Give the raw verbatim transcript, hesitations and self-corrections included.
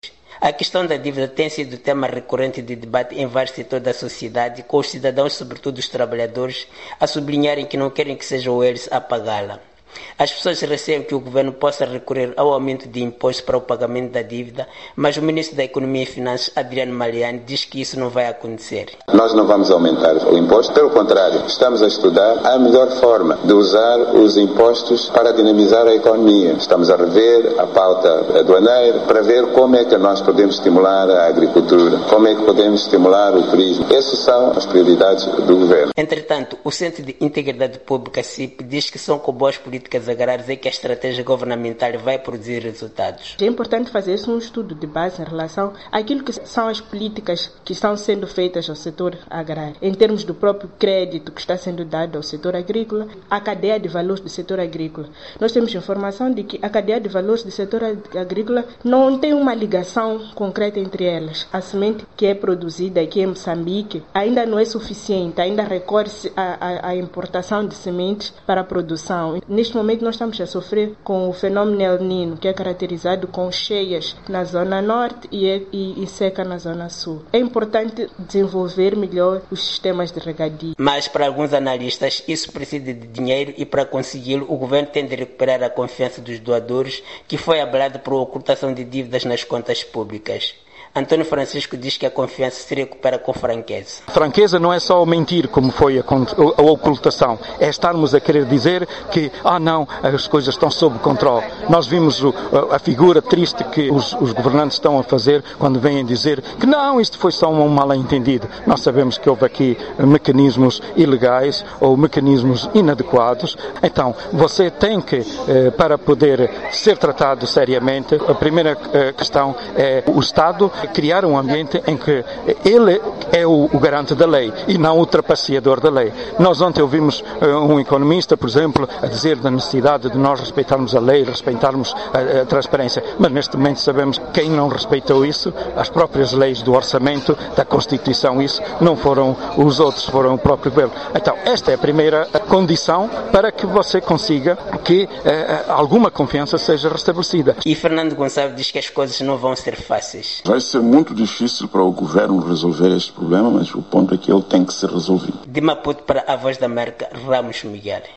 A questão da dívida tem sido tema recorrente de debate em vários setores da sociedade, com os cidadãos, sobretudo os trabalhadores, a sublinharem que não querem que sejam eles a pagá-la. As pessoas receiam que o governo possa recorrer ao aumento de impostos para o pagamento da dívida, mas o ministro da Economia e Finanças, Adriano Maliani, diz que isso não vai acontecer. Nós não vamos aumentar o imposto, pelo contrário, estamos a estudar a melhor forma de usar os impostos para dinamizar a economia. Estamos a rever a pauta aduaneira para ver como é que nós podemos estimular a agricultura, como é que podemos estimular o turismo. Essas são as prioridades do governo. Entretanto, o Centro de Integridade Pública, C I P, diz que são com boas políticas agrárias é que a estratégia governamental vai produzir resultados. É importante fazer um estudo de base em relação àquilo que são as políticas que estão sendo feitas ao setor agrário, em termos do próprio crédito que está sendo dado ao setor agrícola, a cadeia de valores do setor agrícola. Nós temos informação de que a cadeia de valores do setor agrícola não tem uma ligação concreta entre elas. A semente que é produzida aqui em Moçambique ainda não é suficiente, ainda recorre-se à, à, à importação de sementes para a produção. Neste momento nós estamos a sofrer com o fenômeno El Niño, que é caracterizado com cheias na zona norte e, e, e seca na zona sul. É importante desenvolver melhor os sistemas de regadio. Mas para alguns analistas isso precisa de dinheiro e para consegui-lo o governo tem de recuperar a confiança dos doadores, que foi abalada por ocultação de dívidas nas contas públicas. Antônio Francisco diz que a confiança se recupera com franqueza. Franqueza não é só mentir, como foi a, a ocultação. É estarmos a querer dizer que, ah não, as coisas estão sob controle. Nós vimos o, a, a figura triste que os, os governantes estão a fazer quando vêm dizer que não, isto foi só um mal-entendido. Nós sabemos que houve aqui mecanismos ilegais ou mecanismos inadequados. Então, você tem que, eh, para poder ser tratado seriamente, a primeira eh, questão é o Estado criar um ambiente em que ele é o, o garante da lei e não o trapaceador da lei. Nós ontem ouvimos uh, um economista, por exemplo, a dizer da necessidade de nós respeitarmos a lei, respeitarmos a, a transparência, mas neste momento sabemos que quem não respeitou isso, as próprias leis do orçamento, da Constituição, isso não foram os outros, foram o próprio governo. Então, esta é a primeira condição para que você consiga que uh, alguma confiança seja restabelecida. E Fernando Gonçalves diz que as coisas não vão ser fáceis. Vai ser muito difícil para o governo resolver este problema, mas o ponto é que ele tem que ser resolvido. De Maputo para a Voz da América, Ramos Miguel.